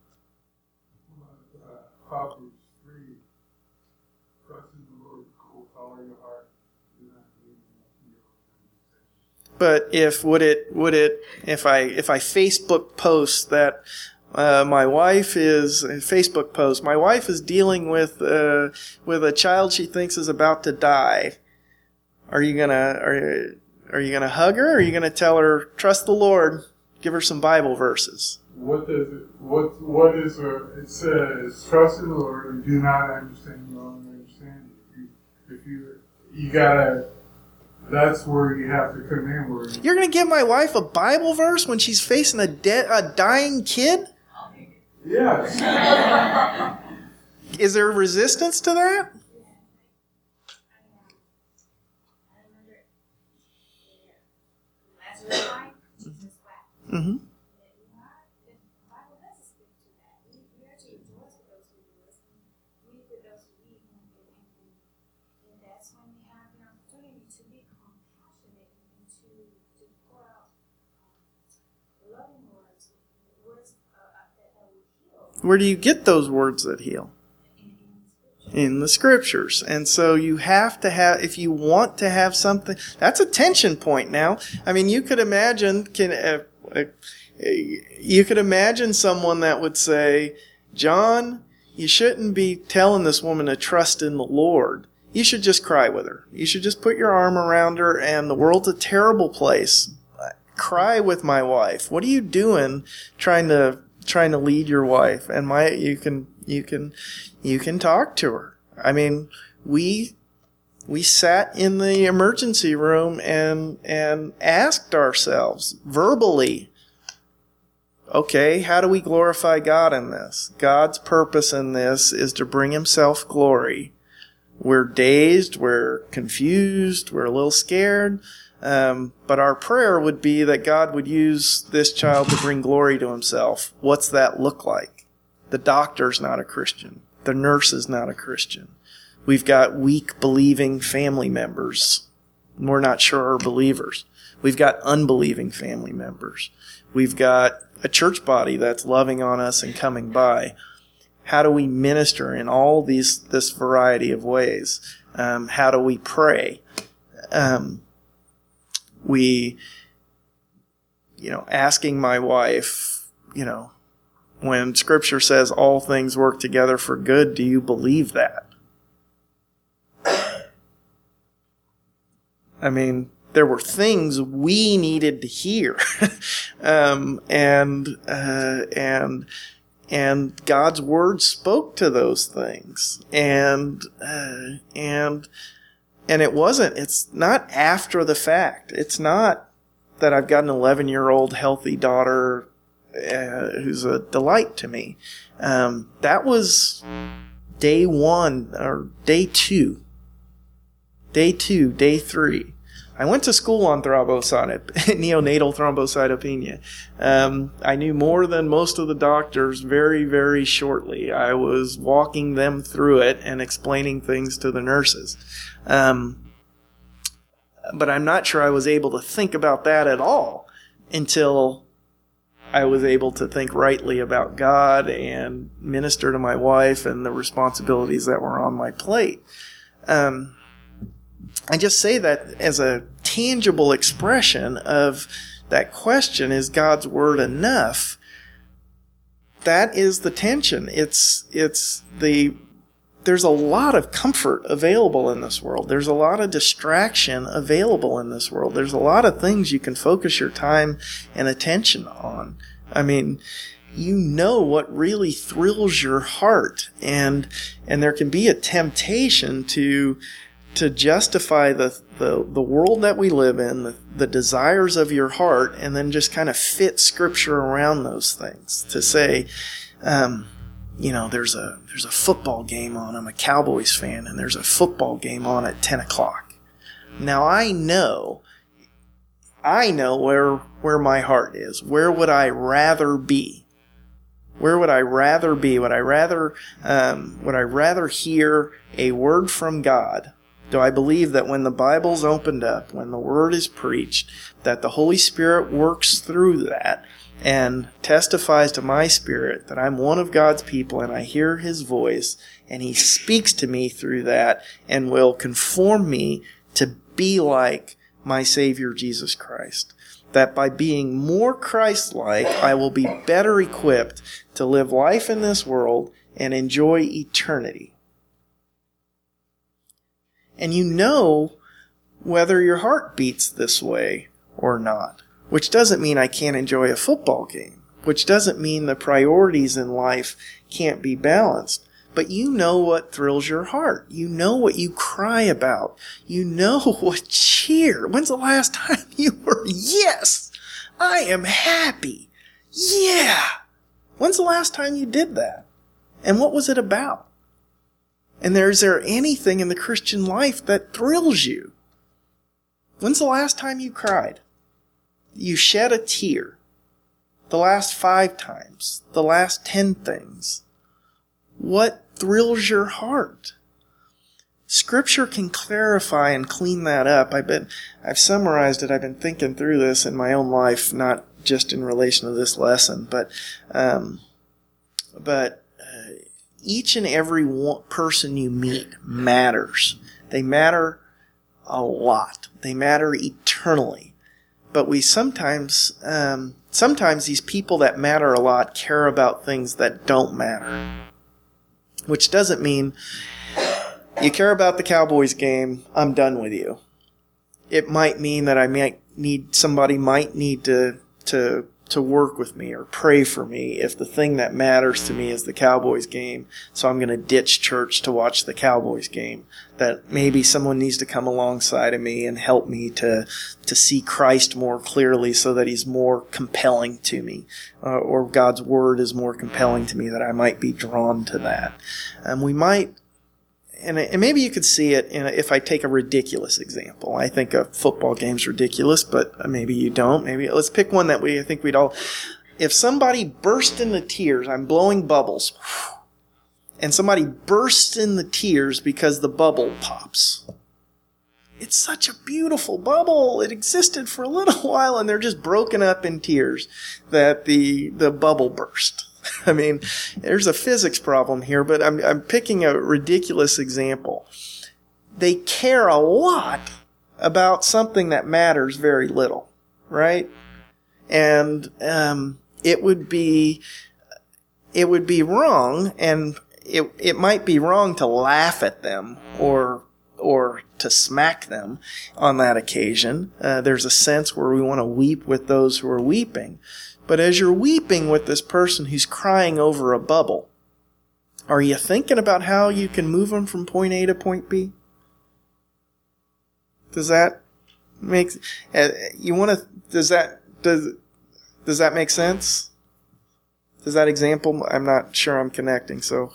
Proverbs 3, trust in the Lord with all your heart. Do not lean on your own understanding. But if I Facebook post that my wife is dealing with a child she thinks is about to die, are you gonna hug her, or are you gonna tell her, trust the Lord, give her some Bible verses? What does it? What is it says? Trust in the Lord and do not understand your own understanding. If you gotta. That's where you have to come in. Where you're gonna give my wife a Bible verse when she's facing a dying kid? Yes. Is there resistance to that? Mm-hmm. Where do you get those words that heal? In the Scriptures. And so you have to have, if you want to have something, that's a tension point now. I mean, you could imagine, you could imagine someone that would say, John, you shouldn't be telling this woman to trust in the Lord. You should just cry with her. You should just put your arm around her, and the world's a terrible place. Cry with my wife. What are you doing trying to lead your wife? And you can talk to her. I mean, we sat in the emergency room and asked ourselves verbally, okay, how do we glorify God in this? God's purpose in this is to bring himself glory. We're dazed, we're confused, we're a little scared, but our prayer would be that God would use this child to bring glory to himself. What's that look like? The doctor's not a Christian. The nurse is not a Christian. We've got weak, believing family members. We're not sure are believers. We've got unbelieving family members. We've got a church body that's loving on us and coming by. How do we minister in all this variety of ways? How do we pray? Asking my wife, when Scripture says all things work together for good, do you believe that? I mean, there were things we needed to hear, and God's word spoke to those things, and it's not after the fact. It's not that I've got an 11-year-old healthy daughter who's a delight to me. That was day 1 or day 2. Day 2, day 3. I went to school on neonatal thrombocytopenia. I knew more than most of the doctors very, very shortly. I was walking them through it and explaining things to the nurses. But I'm not sure I was able to think about that at all until I was able to think rightly about God and minister to my wife and the responsibilities that were on my plate. I just say that as a tangible expression of that question, is God's word enough? That is the tension. There's a lot of comfort available in this world. There's a lot of distraction available in this world. There's a lot of things you can focus your time and attention on. I mean, what really thrills your heart, and there can be a temptation to justify the world that we live in, the desires of your heart, and then just kind of fit Scripture around those things. To say, there's a football game on. I'm a Cowboys fan, and there's a football game on at 10 o'clock. Now I know where my heart is. Where would I rather be? Where would I rather be? Would I rather hear a word from God? Do I believe that when the Bible's opened up, when the Word is preached, that the Holy Spirit works through that and testifies to my spirit that I'm one of God's people and I hear His voice and He speaks to me through that and will conform me to be like my Savior Jesus Christ? That by being more Christ-like, I will be better equipped to live life in this world and enjoy eternity. And whether your heart beats this way or not. Which doesn't mean I can't enjoy a football game. Which doesn't mean the priorities in life can't be balanced. But you know what thrills your heart. You know what you cry about. You know what cheer. When's the last time you were, yes, I am happy. Yeah. When's the last time you did that? And what was it about? And is there anything in the Christian life that thrills you? When's the last time you cried? You shed a tear? The last 5 times? The last 10 things? What thrills your heart? Scripture can clarify and clean that up. I've summarized it. I've been thinking through this in my own life, not just in relation to this lesson, but but each and every person you meet matters. They matter a lot. They matter eternally. But we sometimes these people that matter a lot care about things that don't matter. Which doesn't mean you care about the Cowboys game, I'm done with you. It might mean that somebody might need to work with me or pray for me if the thing that matters to me is the Cowboys game. So I'm going to ditch church to watch the Cowboys game. That maybe someone needs to come alongside of me and help me to see Christ more clearly so that he's more compelling to me, or God's word is more compelling to me, that I might be drawn to that. We might, and maybe you could see it if I take a ridiculous example. I think a football game's ridiculous, but maybe you don't. Maybe let's pick one that I think we'd all. If somebody burst into tears, I'm blowing bubbles, and somebody bursts in the tears because the bubble pops. It's such a beautiful bubble. It existed for a little while, and they're just broken up in tears that the bubble burst. I mean, there's a physics problem here, but I'm picking a ridiculous example. They care a lot about something that matters very little, right? And it would be wrong, and it might be wrong to laugh at them or to smack them on that occasion. There's a sense where we want to weep with those who are weeping. But as you're weeping with this person who's crying over a bubble, are you thinking about how you can move them from point A to point B? Does that make does that make sense? Does that example? I'm not sure I'm connecting. So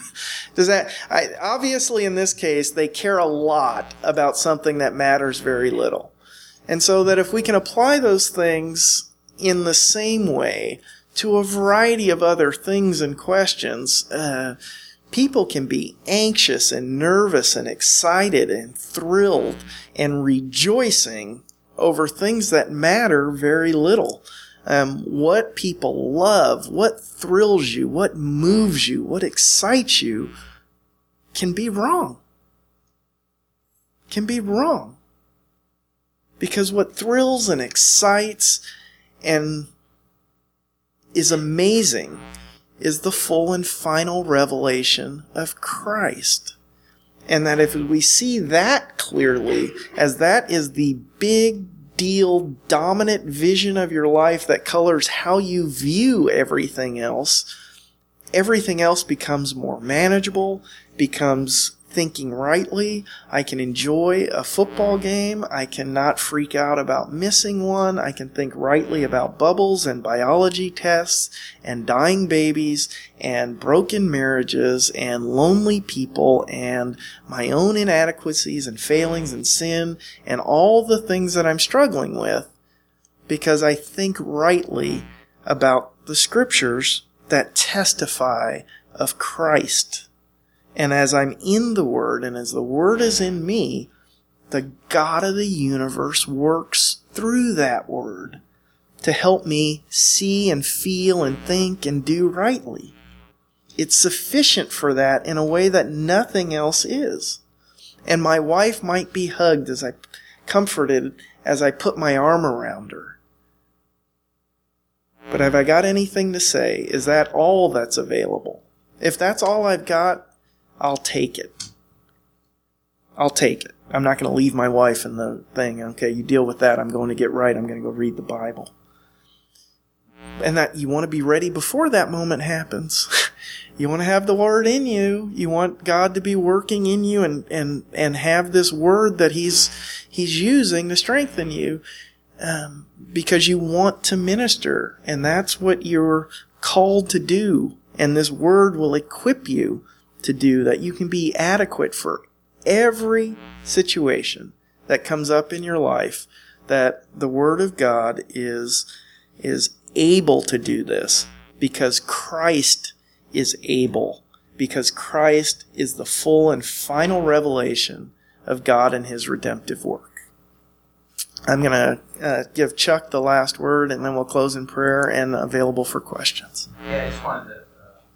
obviously in this case they care a lot about something that matters very little, and so that if we can apply those things in the same way to a variety of other things and questions, people can be anxious and nervous and excited and thrilled and rejoicing over things that matter very little. What people love, what thrills you, what moves you, what excites you can be wrong. Can be wrong. Because what thrills and excites and is amazing is the full and final revelation of Christ. And that if we see that clearly, as that is the big deal, dominant vision of your life that colors how you view everything else becomes more manageable, becomes thinking rightly. I can enjoy a football game. I cannot freak out about missing one. I can think rightly about bubbles and biology tests and dying babies and broken marriages and lonely people and my own inadequacies and failings and sin and all the things that I'm struggling with, because I think rightly about the scriptures that testify of Christ. And as I'm in the Word, and as the Word is in me, the God of the universe works through that Word to help me see and feel and think and do rightly. It's sufficient for that in a way that nothing else is. And my wife might be comforted as I put my arm around her. But have I got anything to say? Is that all that's available? If that's all I've got, I'll take it. I'll take it. I'm not going to leave my wife in the thing. Okay, you deal with that. I'm going to get right. I'm going to go read the Bible. And that you want to be ready before that moment happens. You want to have the Word in you. You want God to be working in you and have this Word that He's using to strengthen you, because you want to minister. And that's what you're called to do. And this Word will equip you to do that. You can be adequate for every situation that comes up in your life, that the Word of God is able to do this because Christ is able, because Christ is the full and final revelation of God and His redemptive work. I'm going to give Chuck the last word, and then we'll close in prayer and available for questions. Yeah, I just wanted to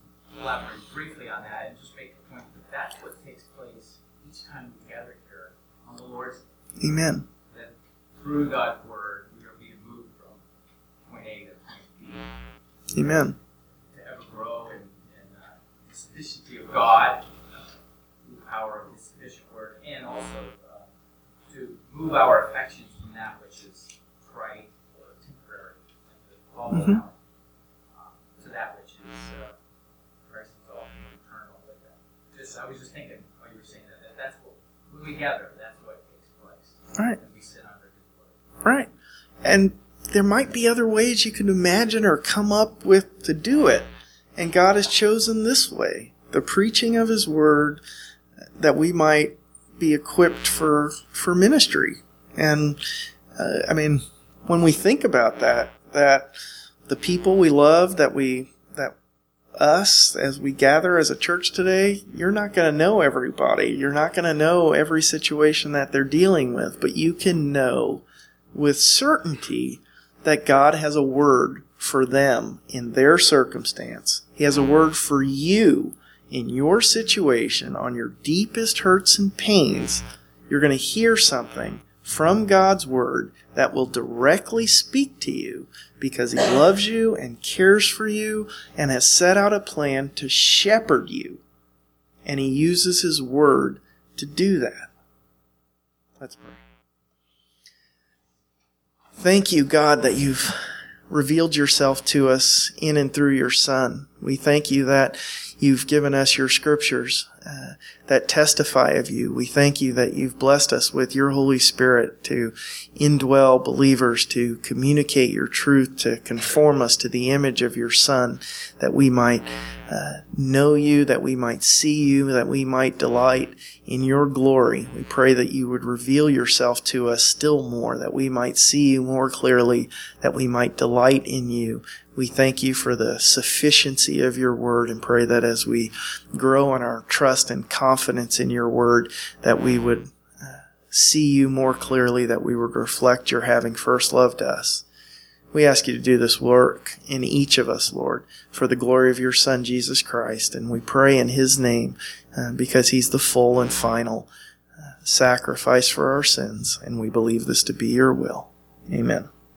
elaborate briefly on that and just make the point that that's what takes place each time we gather here on the Lord's Day. Amen. That through God's Word, we are being moved from point A to point B. Amen. To ever grow in the sufficiency of God, the power of His sufficient Word, and also to move our affections from that which is trite or temporary, like the follow down, to that which is Christ is all eternal. I was just thinking while you were saying that that's what, when we gather, that's what takes place. Right. And we sit under His Word. Right. And there might be other ways you can imagine or come up with to do it. And God has chosen this way, the preaching of His Word, that we might be equipped for ministry. And, when we think about that the people we love, that us, as we gather as a church today, you're not going to know everybody. You're not going to know every situation that they're dealing with, but you can know with certainty that God has a word for them in their circumstance. He has a word for you in your situation, on your deepest hurts and pains. You're going to hear something from God's word that will directly speak to you because He loves you and cares for you and has set out a plan to shepherd you. And He uses His word to do that. Let's pray. Thank you, God, that You've revealed Yourself to us in and through Your Son. We thank You that You've given us Your scriptures that testify of You. We thank You that You've blessed us with Your Holy Spirit to indwell believers, to communicate Your truth, to conform us to the image of Your Son, that we might know You, that we might see You, that we might delight in Your glory. We pray that You would reveal Yourself to us still more, that we might see You more clearly, that we might delight in You. We thank You for the sufficiency of Your word and pray that as we grow in our trust and confidence in Your word, that we would see You more clearly, that we would reflect Your having first loved us. We ask You to do this work in each of us, Lord, for the glory of Your Son, Jesus Christ. And we pray in His name because He's the full and final sacrifice for our sins. And we believe this to be Your will. Amen.